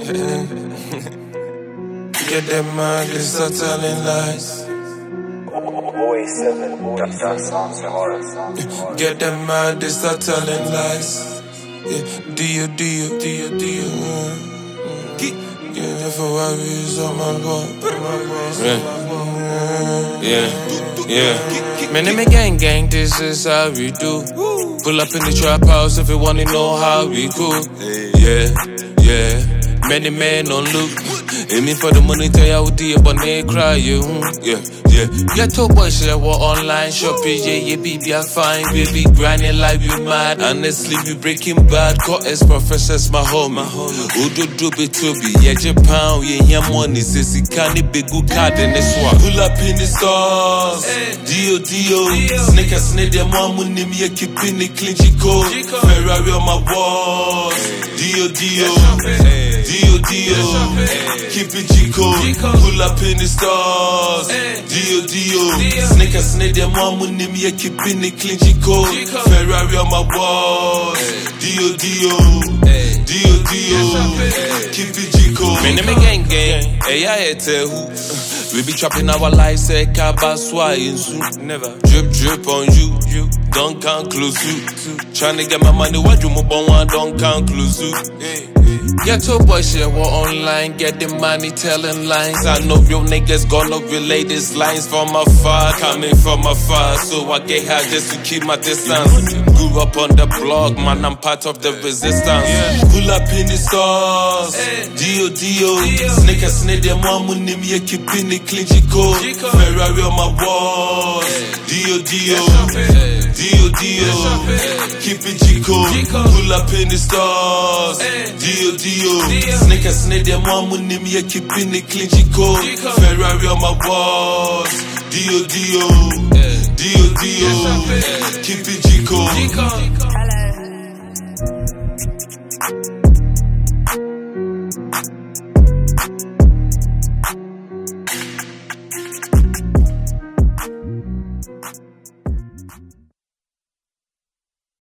Get them mad, they start telling lies. Get them mad, they start telling lies. Yeah, do you? Yeah, for worries on my boy. Yeah. Man, they gang, this is how we do. Pull up in the trap house if you wanna know how we cool. Yeah. Many men on look. Aiming for the money, tell you how dear, but they cry you. Yeah. Get to boy, share what online shopping. Yeah, baby, I fine. Baby, grinding like we mad. Honestly, we breaking bad. Caught as professors, my homie. Udo be Toby. Yeah, Japan, yeah, money. Says he can't be good card in this one. Pull up in the stars. Dio. Snake, them one money, me keeping it clean, Chico. Ferrari on my walls. Dio. Keep it Chico. Pull up in the stars. Dio. Snake, them one money, me keeping it clean, Chico. Ferrari on my walls. Dio. Keep it Chico. Man, them gang. Hey, I tell who. We be trapping our lives, say Kabaswa in suit. Never drip on you. Don't count close you. Tryna get my money, what you move on one, don't count close you. Get your boy share what online, get the money telling lines. I know real niggas gonna relay these lines from afar, coming from afar. So I get high just to keep my distance. Grew up on the block, man, I'm part of the resistance. Pull up in the stars, Dio. Snake, them one money, me keeping it clean, Chico. Ferrari on my walls, Dio. Keep it Chico. Pull up in the stars, Dio. Snake, them one money, me keeping it clean, Chico. Ferrari on my walls, Dio. Keep it Chico.